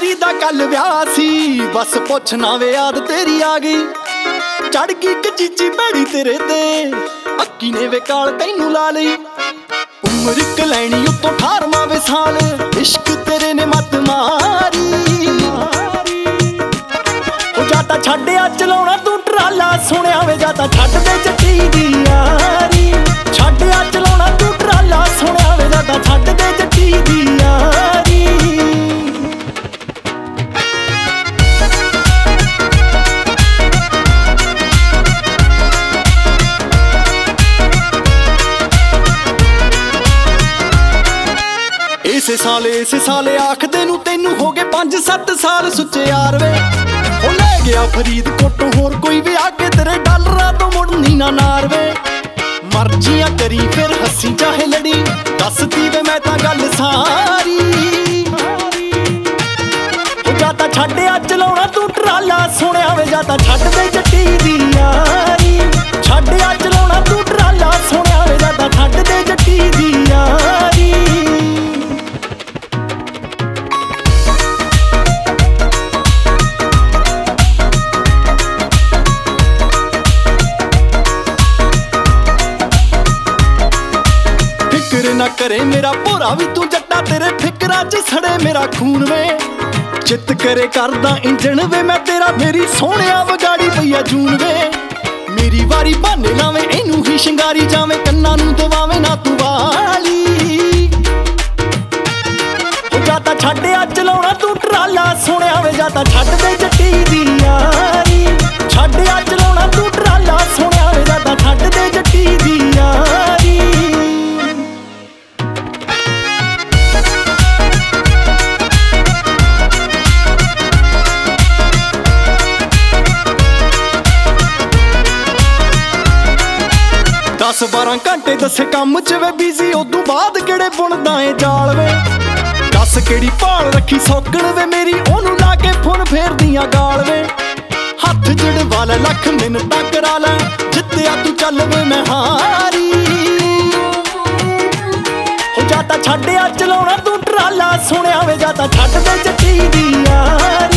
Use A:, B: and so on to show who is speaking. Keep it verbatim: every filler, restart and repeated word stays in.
A: ਯਾਰੀ ਦਾ ਕੱਲ ਵਿਆਹ ਸੀ, ਬਸ ਪੁੱਛ ਨਾ ਵੇ ਯਾਦ ਤੇਰੀ ਆ ਗਈ। ਚੜ ਗਈ ਕਚੀਚੀ ਭੈੜੀ ਤੇਰੇ ਤੇ, ਅੱਕੀ ਨੇ ਵੇ ਕਾਲ ਤੈਨੂੰ ਲਾ ਲਈ। ਉਮਰ ਕਲੈਣੀ ਉੱਤੋਂ ਅਠਾਰਵਾਂ ਵੇ ਸਾਲ, ਇਸ਼ਕ ਤੇਰੇ ਨੇ ਮੱਤ ਮਾਰੀ। ਉਹ ਜਾਤਾ ਛੱਡਿਆ ਚਲਾਉਣਾ ਤੂੰ ਟਰਾਲਾ, ਸੁਣਿਆ ਵੇ ਜਾਤਾ ਛੱਡ ਦੇ ਜੱਟੀ ਦੀ ਯਾਰੀ। ਛੱਡਿਆ ਚਲਾਉਣਾ ਤੂੰ ਟਰਾਲਾ, ਸੁਣਿਆ ਵੇ ਜਾਤਾ ਛੱਡ ਦੇ ਜੱਟੀ ਦੀ ਯਾਰੀ। ਇਸੇ ਸਾਲ ਇਸੇ ਸਾਲ ਆਖਦੇ ਨੂੰ ਤੈਨੂੰ ਹੋ ਗਏ ਪੰਜ ਸੱਤ ਸਾਲ ਸੁੱਚੇ ਯਾਰ ਵੇ। ਉਹ ਲੈ ਗਿਆ ਫਰੀਦਕੋਟ ਹੋਰ ਕੋਈ ਵੀ ਆ ਕੇ ਤੇਰੇ ਡਾਲਰਾਂ ਤੋਂ ਮੁੜਨੀ ਨਾ ਨਾਰ ਵੇ। ਮਰਜ਼ੀਆਂ ਕਰੀ ਫਿਰ ਹੱਸੀ ਚਾਹੇ ਲੜੀ, ਦੱਸਦੀ ਵੇ ਮੈਂ ਤਾਂ ਗੱਲ ਸਾਰੀ। ਉਹ ਜਾਤਾ ਛੱਡਿਆ ਚਲਾਉਣਾ ਤੂੰ ਟਰਾਲਾ, ਸੁਣਿਆ ਵੇ ਜਾਤਾ ਛੱਡ ਦੇ ਜੱਟੀ ਦੀ ਯਾਰੀ। ਛੱਡਿਆ ਚਲਾਉਣਾ ਤੂੰ ਟਰਾਲਾ, ਸੁਣਿਆ ਵੇ ਜਾਤਾ ਛੱਡ ਦੇ ਜੱਟੀ ਦੀ ਯਾਰੀ। ਫਿਕਰ ਨਾ ਕਰੇ ਮੇਰਾ ਭੋਰਾ ਵੀ ਤੂੰ ਜੱਟਾ, ਤੇਰੇ ਫਿਕਰਾਂ 'ਚ ਸੜੇ ਮੇਰਾ ਖੂਨ ਵੇ। ਚਿੱਤ ਕਰੇ ਕਰਦਾ ਇੰਜਣ ਵੇ ਮੈਂ ਤੇਰਾ, ਮੇਰੀ ਸੋਹਣਿਆ ਵਗਾੜੀ ਪਈਆ ਜੂਨ ਵੇ। ਮੇਰੀ ਵਾਰੀ ਬਹਾਨੇ ਲਾਵੇਂ ਇਹਨੂੰ ਹੀ ਸ਼ਿੰਗਾਰੀ ਜਾਵੇਂ, ਕੰਨਾਂ ਨੂੰ ਦਵਾਵੇਂ ਨਾ ਤੂੰ ਵਾਲੀ। ਉਹ ਜਾਤਾ ਛੱਡਿਆ ਚਲਾਉਣਾ ਤੂੰ ਟਰਾਲਾ, ਸੁਣਿਆ ਵੇ ਜਾਤਾ ਛੱਡ ਦੇ ਜੱਟੀ ਦੀ ਯਾਰੀ। ਛੱਡਿਆ ਚਲਾਉਣਾ ਤੂੰ ਟਰਾਲਾ, ਸੁਣਿਆ ਵੇ ਜਾਤਾ ਛੱਡ ਦੇ ਜੱਟੀ ਦੀ ਯਾਰੀ। ਦਸ ਬਾਰਾਂ ਘੰਟੇ ਦੱਸੇ ਕੰਮ 'ਚ ਵੇ ਬਿਜ਼ੀ, ਉਦੋਂ ਬਾਅਦ ਕਿਹੜੇ ਬੁਣਦਾ ਏ ਜਾਲ ਵੇ। ਦੱਸ ਕਿਹੜੀ ਭਾਲ ਰੱਖੀ ਸੌਕਣ ਵੇ ਮੇਰੀ, ਉਹਨੂੰ ਲਾ ਕੇ ਫੁੱਲ ਫੇਰਦੀਆਂ ਗਾਲ ਵੇ। ਹੱਥ ਜੜਵਾ ਲੈ ਲੱਖ ਮਿੰਨਤਾਂ ਕਰਾ ਲੈ, ਜਿੱਤਿਆ ਤੂੰ ਚੱਲ ਵੇ ਮੈਂ ਹਾਰੀ। ਹੋ ਜਾਤਾ ਛੱਡਿਆ ਚਲਾਉਣਾ ਤੂੰ ਟਰਾਲਾ, ਸੁਣਿਆ ਵੇ ਜਾਤਾ ਛੱਡ ਦੇ ਜੱਟੀ ਦੀ ਯਾਰੀ।